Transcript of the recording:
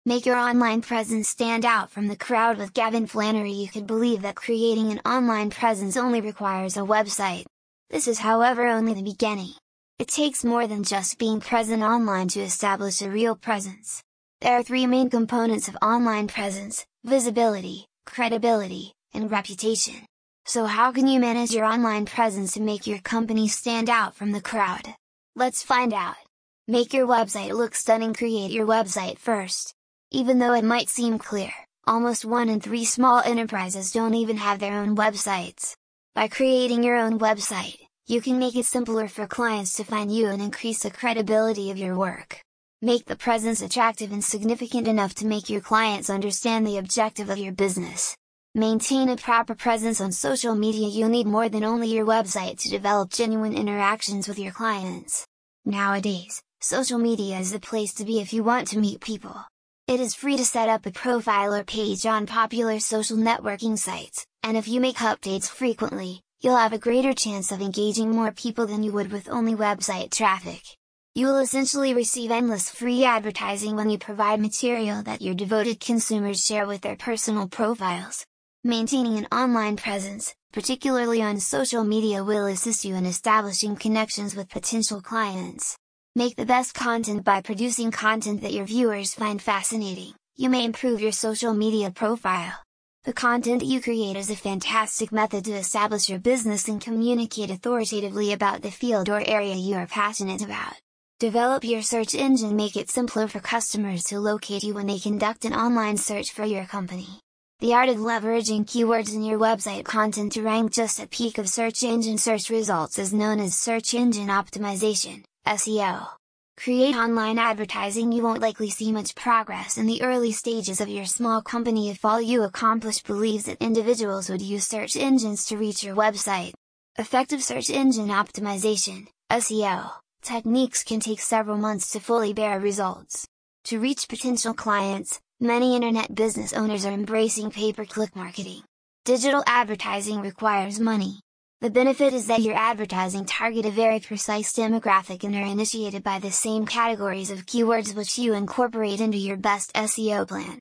Make your online presence stand out from the crowd with Gavin Flannery. You could believe that creating an online presence only requires a website. This is, however, only the beginning. It takes more than just being present online to establish a real presence. There are three main components of online presence: visibility, credibility, and reputation. So how can you manage your online presence to make your company stand out from the crowd? Let's find out! Make your website look stunning. Create your website first. Even though it might seem clear, almost 1 in 3 small enterprises don't even have their own websites. By creating your own website, you can make it simpler for clients to find you and increase the credibility of your work. Make the presence attractive and significant enough to make your clients understand the objective of your business. Maintain a proper presence on social media. You need more than only your website to develop genuine interactions with your clients. Nowadays, social media is the place to be if you want to meet people. It is free to set up a profile or page on popular social networking sites, and if you make updates frequently, you'll have a greater chance of engaging more people than you would with only website traffic. You will essentially receive endless free advertising when you provide material that your devoted consumers share with their personal profiles. Maintaining an online presence, particularly on social media, will assist you in establishing connections with potential clients. Make the best content by producing content that your viewers find fascinating. You may improve your social media profile. The content you create is a fantastic method to establish your business and communicate authoritatively about the field or area you are passionate about. Develop your search engine. Make it simpler for customers to locate you when they conduct an online search for your company. The art of leveraging keywords in your website content to rank just at peak of search engine search results is known as search engine optimization, SEO. Create online advertising. You won't likely see much progress in the early stages of your small company if all you accomplish believes that individuals would use search engines to reach your website. Effective search engine optimization, SEO, techniques can take several months to fully bear results. To reach potential clients, many internet business owners are embracing pay-per-click marketing. Digital advertising requires money. The benefit is that your advertising target a very precise demographic and are initiated by the same categories of keywords which you incorporate into your best SEO plan.